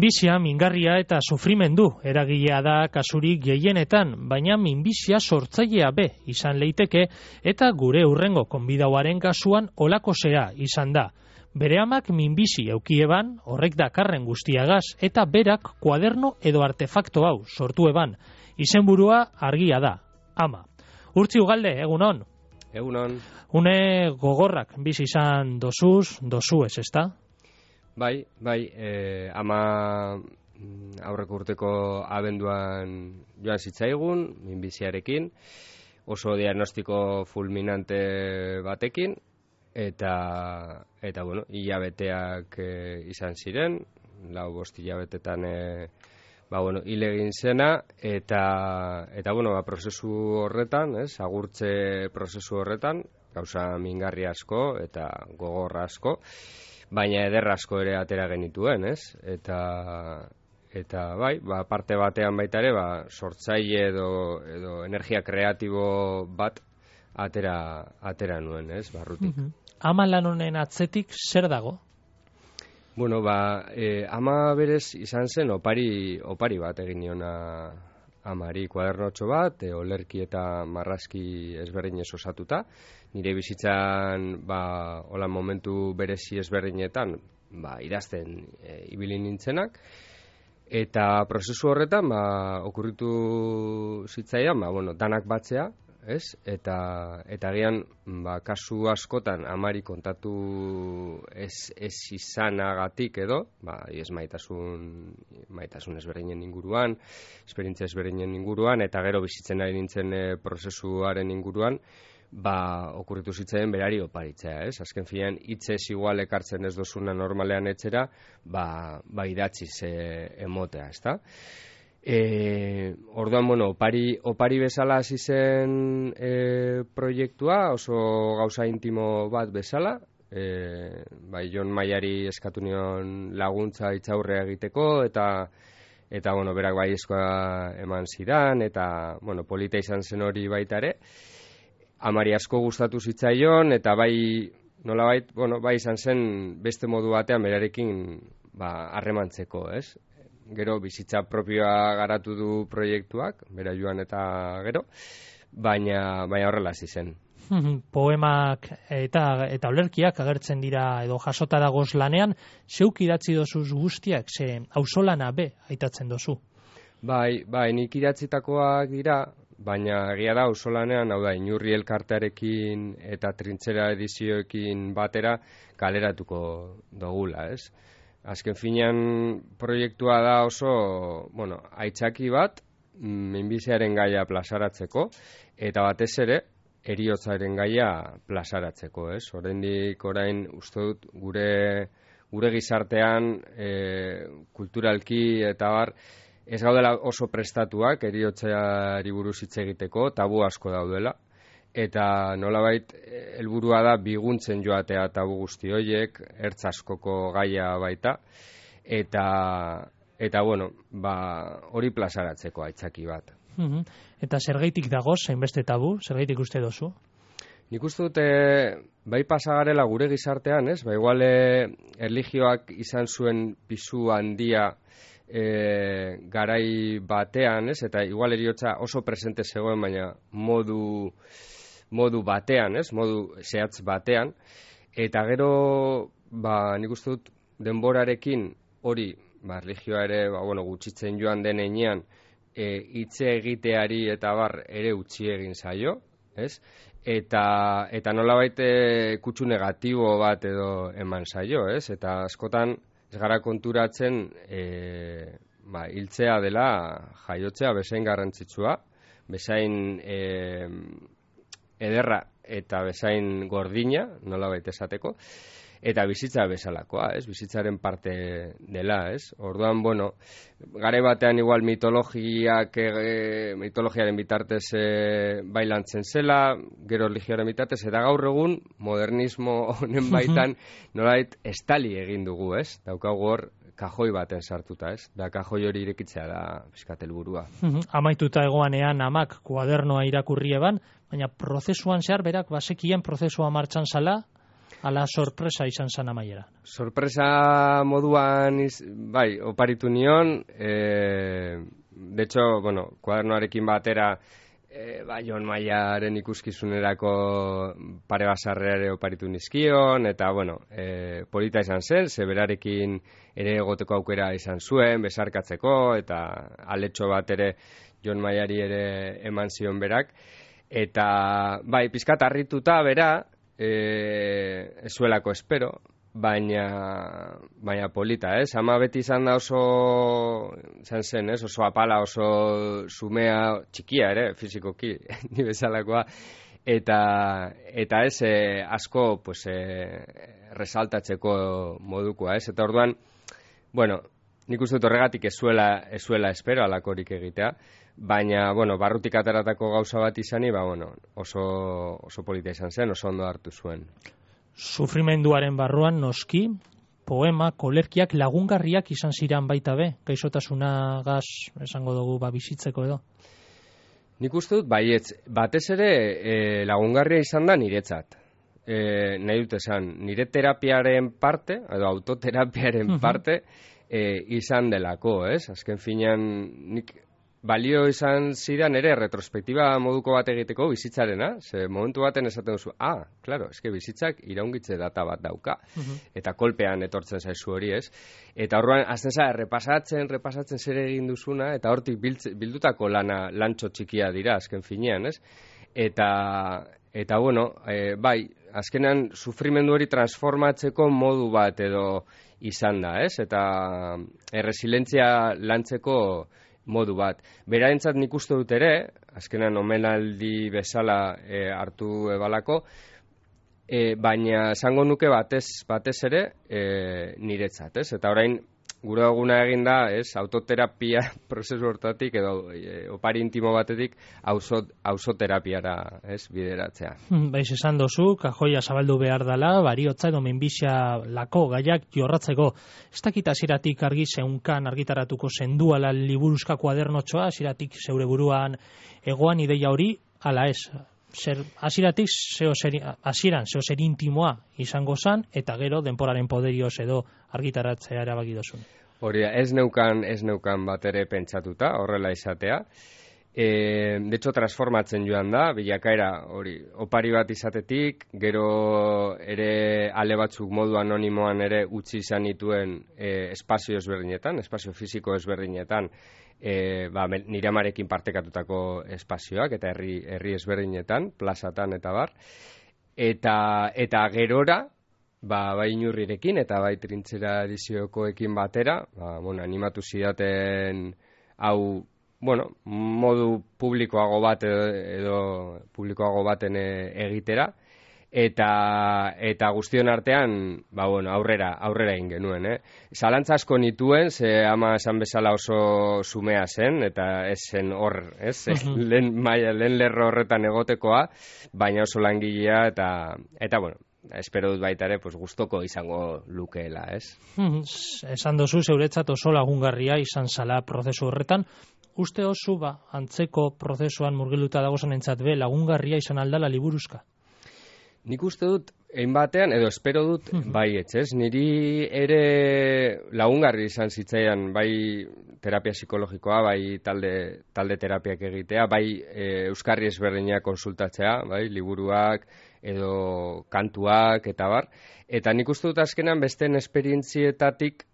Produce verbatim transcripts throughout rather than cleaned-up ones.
Minbizia, mingarria eta sufrimendu eragilea da kasurik gehienetan, baina minbizia sortzailea be izan leiteke eta gure hurrengo konbidauaren kasuan holakosea izan da. Bere amak minbizi eukieban, horrek dakarren guztiagaz, eta berak kuaderno edo artefakto hau sortu eban. Izenburua argia da, ama. Urtzi Ugalde, egunon? Egunon. Une gogorrak bizi izan dosuz, dosuez, ezta? Bai, bai, eh, ama aurreko urteko abenduan joan zitzaigun, minbiziarekin, oso diagnostiko fulminante batekin, eta, eta bueno, hilabeteak eh, izan ziren, lau bost hilabetetan eh, ba, bueno, hil egin zena, eta, eta bueno, ba, prozesu horretan, ez, agurtze prozesu horretan, gauza mingarri asko eta gogorra asko, baina eder asko ere atera genituen, ez? Eta, eta bai, ba, parte batean baita ere, ba, sortzaile edo, edo energia kreatibo bat atera, atera nuen, ez? Barrutik. Mm-hmm. Ama lan honen atzetik zer dago? Bueno, ba, e, ama berez izan zen opari, opari bat egin niona amari, kuadernotxo bat, e, olerki eta marrazki ezberdinez osatuta. Nire bizitzan, ba, hola momentu berezi ezberdinetan, ba, idazten e, ibili nintzenak. Eta prozesu horretan, ba, okurritu zitzaidan, ba, bueno, danak batzea, ez? Eta, eta agian, ba, kasu askotan amari kontatu ez, ez izanagatik edo, ba, ez maitasun, maitasun ezberdinen inguruan, esperientzia ezberdinen inguruan, eta gero bizitzen ari nintzen e, prozesuaren inguruan, ba, okurritu zitzaien berari oparitzea, ez? Azken finean, hitzez igual ekartzen ez dozuna normalean etxera, ba, ba idatziz e, emotea, ezta? E, orduan, bueno, opari, opari bezala hasi zen e, proiektua, oso gauza intimo bat bezala, e, bai, Jon Maiari eskatu nion laguntza itzaurrea egiteko, eta eta, bueno, berak baiezkoa eman zidan, eta, bueno, polita izan zen hori baita ere. Amari asko gustatu zitzaion, eta bai, nolabait, bueno, bai izan zen beste modu batean berarekin ba, harremantzeko, ez? Gero bizitza propioa garatu du proiektuak, bera joan eta gero, baina, baina horrela hasi zen. Poemak eta, eta olerkiak agertzen dira edo jasota dagoz lanean, zeuk idatzi dozuz guztiak, ze auzolana be aitatzen dozu? Bai, bai, nik idatzitakoak dira, baina egia da auzolanean, hau da, Inurri elkartearekin eta Trintzera edizioekin batera kaleratuko dugula, ez? Azken finean proiektua da oso, bueno, aitzaki bat, minbiziaren gaia plazaratzeko, eta batez ere, heriotzaren gaia plazaratzeko, ez? Oraindik orain uste dut gure, gure gizartean, e, kulturalki eta bar, ez gaudela oso prestatuak heriotzeari buruz hitz egiteko, tabu asko daudela, eta nolabait helburua da biguntzen joatea tabu guzti horiek, ertz askoko gaia baita, eta, eta bueno, ba, hori plazaratzeko aitzaki bat. Mm-hmm. Eta zergaitik dagoz, hainbeste tabu, zergaitik uste dozu? Nik uste dute, bai pasagarela gure gizartean, ez? Ba, igual erlijioak izan zuen pisu handia E, garai batean, ez? Eta igual heriotza oso presente zegoen, baina modu, modu batean, ez? Modu zehatz batean. Eta gero, ba, nik uste dut denborarekin hori, ba, religioa ere, ba, bueno, gutxitzen joan den heinean, e, hitze egiteari eta bar ere utzi egin zaio, ez? Eta, eta nolabait kutsu negatibo bat edo eman zaio, ez? Eta askotan, ez gara konturatzen e, ba, hiltzea dela jaiotzea bezain garrantzitsua, bezain e, ederra eta bezain gordina, nolabait esateko, eta bizitza bezalakoa, ez? Bizitzaren parte dela, ez? Orduan, bueno, gare batean igual mitologiak, e, mitologiaren bitartez e, bailantzen zela, gero religioaren bitartez, eta gaur egun modernismo honen baitan nolait estali egin dugu, ez? Daukagu hor kajoi baten sartuta, ez? Da kajoi hori irekitzea da pixkat helburua. Amaituta egoanean amak kuadernoa irakurri eban, baina prozesuan zehar berak bazekien prozesua martxan zala, Ala sorpresa izan zan amaiera? Sorpresa moduan, iz, bai, oparitu nion, e, de hecho, bueno, kuadernoarekin batera, e, ba, Jon Maiaren ikuskizunerako pare basarre ere oparitu nizkion, eta, bueno, e, polita izan zen, ze berarekin ere egoteko aukera izan zuen, besarkatzeko, eta aletxo bat ere Jon Maiari ere eman zion berak, eta, bai, pizkat harrituta bera, E, ez zuelako espero, baina, baina polita, ez? Ama beti izan da oso, izan zen, ez? Oso apala, oso sumea, txikia ere, fizikoki, ni bezalakoa, eta, eta ez, e, asko, pues, e, resaltatzeko modukoa, ez? Eta orduan, bueno, nik uste dut horregatik ez zuela, ez zuela espero alakorik egitea, baina, bueno, barrutik ateratako gauza bat izani, ba, bueno, oso, oso polita izan zen, oso ondo hartu zuen. Sufrimenduaren barruan, noski, poema, kolerkiak lagungarriak izan ziran baita be, gaixotasunagaz esango dugu ba, bizitzeko edo? Nik uste dut, baietz, batez ere e, lagungarria izan da niretzat. E, nahi dut esan, nire terapiaren parte, edo autoterapiaren parte, e, izan delako, ez? Azken finean, nik balio izan zidan ere retrospektiba moduko bat egiteko bizitzarena, ze momentu baten esaten duzu, ah, claro, eske bizitzak iraungitze data bat dauka, uh-huh. eta kolpean etortzen zaizu hori, ez? Eta horrean, azten za, repasatzen, repasatzen zer egin duzuna, eta hortik biltze, bildutako lana, lantxo txikia dira, azken finean, ez? Eta, eta bueno, e, bai, azkenean, sufrimendu hori transformatzeko modu bat edo izan da, ez? Eta erresilientzia lantzeko modu bat. Berarentzat nik uste dut ere, azkenan omenaldi bezala e, hartu ebalako, e, baina esango nuke batez, batez ere e, niretzat, ez? Eta orain, gure eguna egin da, ez, autoterapia prozesu hortatik edo e, opari intimo batetik auzoterapiara, ez, bideratzea. Baiz esan dozu, kajoia zabaldu behar dela, bariotza edo minbizia lako gaiak jorratzeko. Ez dakit hasieratik argi zeunkan argitaratuko zenduala liburuzka kuadernotxoa, hasieratik zeure buruan egoan ideia hori, ala ez, zer, hasieratik hasieran zeo zer intimoa izango zan, eta gero denporaren poderioz edo argitaratzea erabaki dozun. Hori, ez neukan, ez neukan bat ere pentsatuta, horrela izatea. E, de hecho, transformatzen joan da, bilakaera, hori, opari bat izatetik, gero ere ale batzuk modu anonimoan ere utzi izan nituen e, espazio ezberdinetan, espazio fisiko ezberdinetan, e, ba, nire amarekin partekatutako espazioak, eta herri, herri ezberdinetan, plazatan eta bar, eta, eta gerora, ba, bai Inurrirekin eta bai Trintzera ediziokoekin batera, ba, bueno, animatu zidaten hau, bueno, modu publikoago bat edo, edo publikoago baten egitera, eta eta guztion artean, ba, bueno, aurrera, aurrera egin genuen, eh? Zalantza asko nituen, ze ama esan bezala oso sumea zen, eta ez zen hor, ez? lehen, maia, lehen lerro horretan egotekoa, baina oso langilea, eta, eta bueno, espero dut baita ere, pues, gustoko izango lukeela, ez? Esan dozu, zeuretzat oso lagungarria izan zala prozesu horretan. Uste oso, ba, antzeko prozesuan murgiluta dagozan entzat be, lagungarria izan aldala liburuzka? Nik uste dut, egin batean, edo espero dut, bai, ez? Niri ere lagungarri izan zitzaidan, bai terapia psikologikoa, bai talde, talde terapiak egitea, bai e, euskarri ezberdinak konsultatzea, bai liburuak, edo kantuak, eta bar. Eta nik uste dut azkenan besteen esperientzietatik,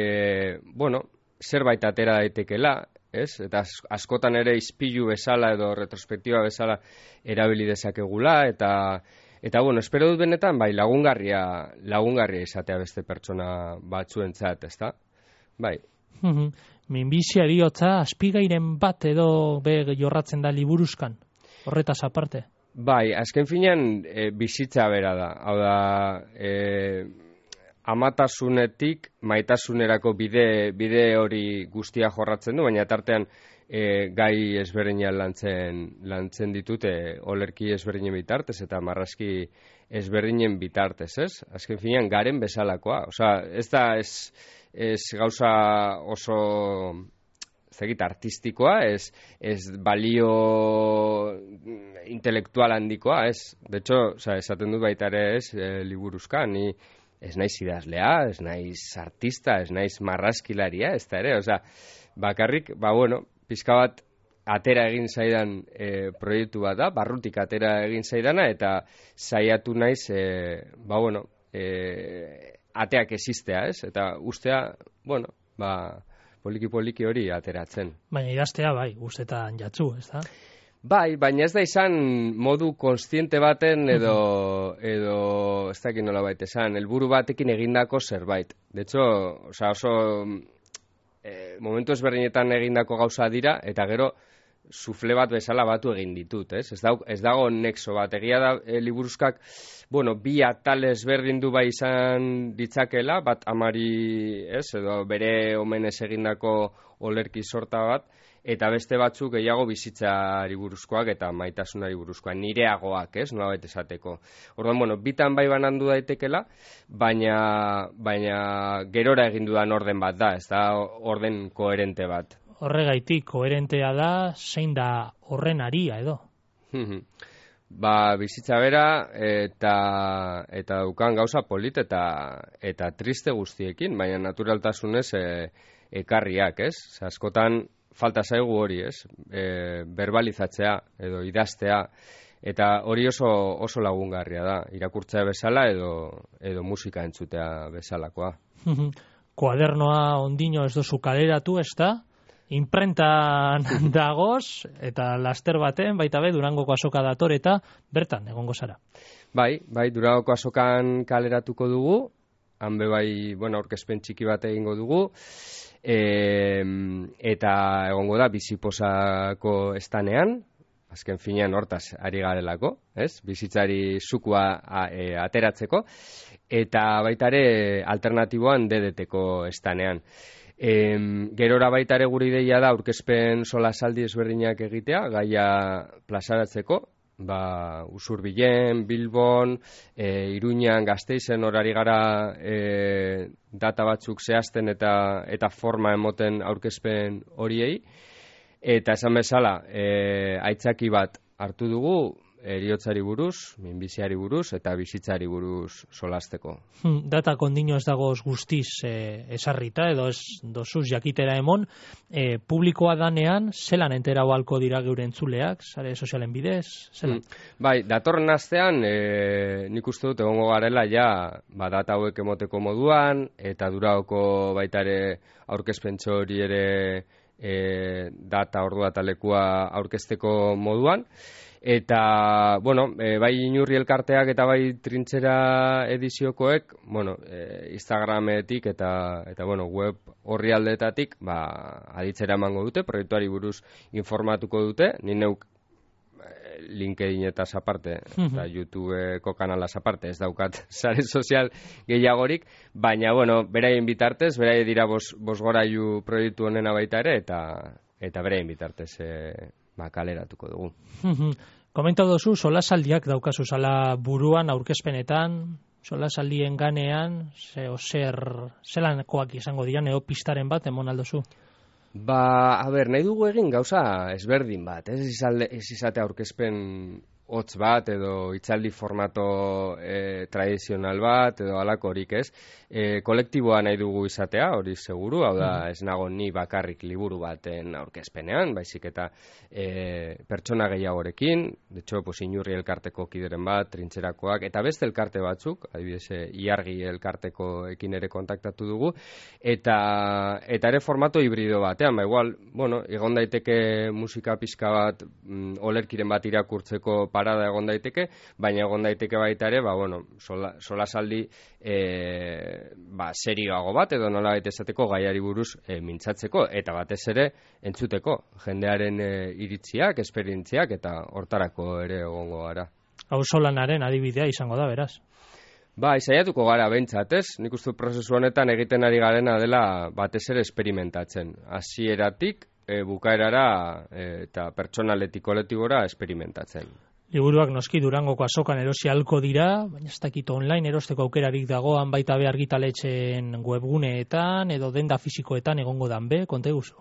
e, bueno, zerbait atera daitekela, ez? Eta askotan ere ispilu bezala edo retrospektiba bezala erabili dezakegula, eta Eta, bueno, espero dut benetan, bai, lagungarria, lagungarria izatea beste pertsona batzuentzat, ezta? Bai. Minbizia eriotza, azpigairen bat edo be jorratzen da liburuzkan, horretaz aparte? Bai, azken finean e, bizitza bera da. Hau da, e, amatasunetik maitasunerako bide, bide hori guztia jorratzen du, baina tartean E, gai ezberdinak lantzen, lantzen ditute olerki ezberdinen bitartez eta marrazki ezberdinen bitartez, ez? Azken finean garen bezalakoa. Osea, ez da ez, ez gauza oso zegit artistikoa, ez, ez balio intelektual handikoa, ez. De hecho, oza, esaten dut baita ere, ez, e, liburuzka, ni ez naiz idazlea, ez naiz artista, ez naiz marrazkilaria, ez da ere, oza, bakarrik, ba bueno, pizka bat atera egin zaidan e, proiektu bat da, barrutik atera egin zaidana, eta saiatu naiz, e, ba bueno, e, ateak existea, ez? Eta ustea, bueno, ba, poliki-poliki hori ateratzen. Baina idaztea, bai, ustetan jatzu, ez da? Bai, baina ez da izan modu konstiente baten edo, edo ez dakit nola baita esan, helburu batekin egindako zerbait. De hecho, oza, oso e, momentu ezberdinetan egindako gauza dira, eta gero sufle bat bezala batu egin ditut, ez? Ez dago, ez dago nexo bat. Egia da, e, liburuzkak, bueno, bi atal ezberdin du bai izan ditzakela, bat amari, ez, edo bere omenez egindako olerki sorta bat, eta beste batzuk gehiago bizitzari buruzkoak eta maitasunari buruzkoak, nireagoak, ez, nolabait esateko. Orduan, bueno, bitan bai banandu daitekela, baina, baina gerora egin dudan orden bat da, ez da orden koherente bat. Horregaitik, koherentea da, zein da horren aria edo? Ba, bizitza bera eta eta daukan gauza polit eta eta triste guztiekin, baina naturaltasunez e, ekarriak, ez? Askotan falta zaigu hori, ez? E, verbalizatzea edo idaztea, eta hori oso oso lagungarria da, irakurtzea bezala edo edo musika entzutea bezalakoa. Kuadernoa ondino ez dozu kaleratu, ez da? Imprentan dagoz, eta laster baten, baita be, Durangoko azoka dator, eta bertan, egongo zara. Bai, bai, Durangoko azokan kaleratuko dugu, hanbe bai, bueno, aurkezpen txiki bat egingo dugu, e, eta egongo da, biziposako estanean, azken finean hortaz ari garelako, ez? Bizitzari zukua a, e, ateratzeko, eta baita ere alternatiboan D D T-ko estanean. E, gerora baita ere gure ideia da aurkezpen solasaldi ezberdinak egitea, gaia plazaratzeko, ba, Usurbilen, Bilbon, e, Iruñan, Gasteizen horari gara e, data batzuk zehazten eta, eta forma emoten aurkezpen horiei, eta esan bezala, e, aitzaki bat hartu dugu, eriotzari buruz, minbiziari buruz, eta bizitzari buruz solasteko. Hmm, data kondino ez dagoz guztiz e, esarrita, edo ez dozuz jakitera emon, e, publikoa danean, zelan enterau halko dira geure entzuleak, sare sozialen bidez, zelan? Hmm, bai, datorren astean, e, nik uste dut egongo garela, ja, ba, data hauek emoteko moduan, eta Durangoko baita ere aurkezpentxo hori ere e, data ordua eta lekua aurkezteko moduan. Eta, bueno, e, bai Inurri elkarteak eta bai Trintxera ediziokoek, bueno, e, Instagrametik eta, eta bueno, web orrialdetatik, ba, aditzera emango dute, proiektuari buruz informatuko dute, ni neuk LinkedIn eta aparte, eta YouTubeko kanalaz aparte, ez daukat sare sozial gehiagorik, baina, bueno, beraien bitartez, beraien dira bos, bosgorailu proiektu honena baita ere, eta, eta beraien bitartez e, ba, kaleratuko dugu. Komentau dozu, solasaldiak daukazu zala buruan aurkezpenetan, solasaldien ganean, ze, zer, zelankoak izango dian, eo pistaren bat, emon aldozu? Ba, a ber, nahi dugu egin gauza ezberdin bat, ez, izalde, ez izate aurkezpen hotz bat, edo hitzaldi formato e, tradizional bat, edo alakorik, ez? E, kolektiboa nahi dugu izatea, hori seguru, hau da, ez nago ni bakarrik liburu baten aurkezpenean, baizik eta e, pertsona gehiagorekin, de hecho, pues, Inurri elkarteko kideren bat, Trintxerakoak, eta beste elkarte batzuk, adibidez, Iargi elkartekoekin ere kontaktatu dugu, eta, eta ere formato hibrido batean, ba, igual, bueno, egon daiteke musika pixka bat, mm, olerkiren bat irakurtzeko parada egon daiteke, baina egon daiteke baita ere, ba, bueno, sola, solasaldi e, ba, serioago bat, edo nola baita esateko gaiari buruz e, mintzatzeko, eta batez ere entzuteko, jendearen e, iritziak, esperientziak, eta hortarako ere egongo gara. Hau solanaren adibidea izango da, beraz? Ba, izaiatuko gara behintzat, ez? Nik uste prozesu honetan egiten ari garena dela batez ere esperimentatzen. Hasieratik e, bukaerara e, eta pertsonaletik kolektibora esperimentatzen. Liburuak noski Durangoko azokan erosi halko dira, baina ez dakit online erosteko aukerarik dagoan baita be argitaletxeen webguneetan edo denda fisikoetan egongo dan be, konta guzu?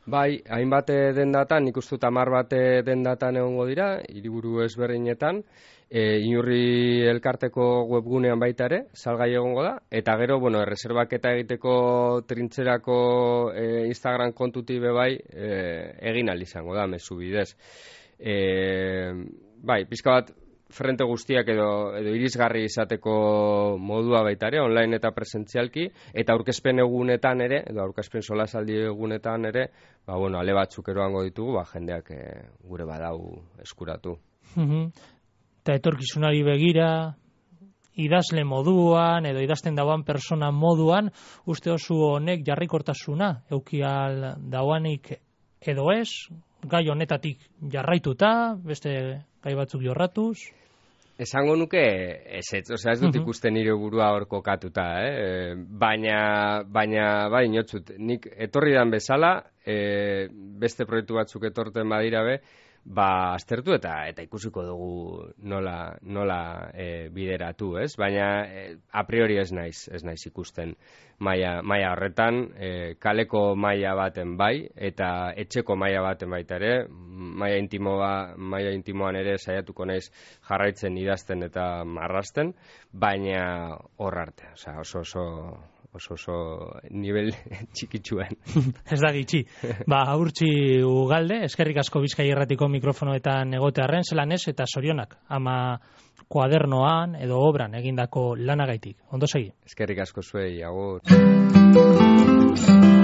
Bai, hainbat dendatan, nik uste dut hamar bat dendatan egongo dira, hiriburu ezberdinetan, e, Inurri elkarteko webgunean baita ere, salgai egongo da, eta gero, bueno, erreserbaketa egiteko trintzerako e, Instagram kontuti be bai, e, egin ahal izango da, mezu bidez. E, bai, pizka bat, frente guztiak edo, edo irisgarri izateko modua baita ere, online eta presentzialki, eta aurkezpen egunetan ere, edo aurkezpen solasaldi egunetan ere, ba, bueno, ale batzuk eroango ditugu, ba, jendeak e, gure badau eskuratu. Eta etorkizunari begira, idazle moduan, edo idazten dauan persona moduan, uste oso honek jarrikortasuna, eukial dauanik edo ez, gai honetatik jarraituta, beste gai batzuk jorratuz? Esango nuke ez ez, osea ez dut ikusten nire burua hor kokatuta, eh? baina, baina bai inotzut, nik etorri dan bezala, e, beste proiektu batzuk etorten badira be, ba aztertu eta eta ikusiko dugu nola nola e, bideratu, ez? Baina e, a priori ez naiz, ez naiz ikusten maila maila horretan, e, kaleko maila baten bai eta etxeko maila baten baita ere, maila intimoa, maila intimoan ere saiatuko naiz jarraitzen idazten eta marrasten, baina hor arte, osea, oso oso oso oso nivel txikitsuan. Ez da gitxi. Ba, Urtzi Ugalde, eskerrik asko Bizkai Irratiko mikrofonoetan egotearren zelan ez, eta zorionak, ama kuadernoan edo obran egindako lanagaitik. Ondo segi. Eskerrik asko zuei, agur.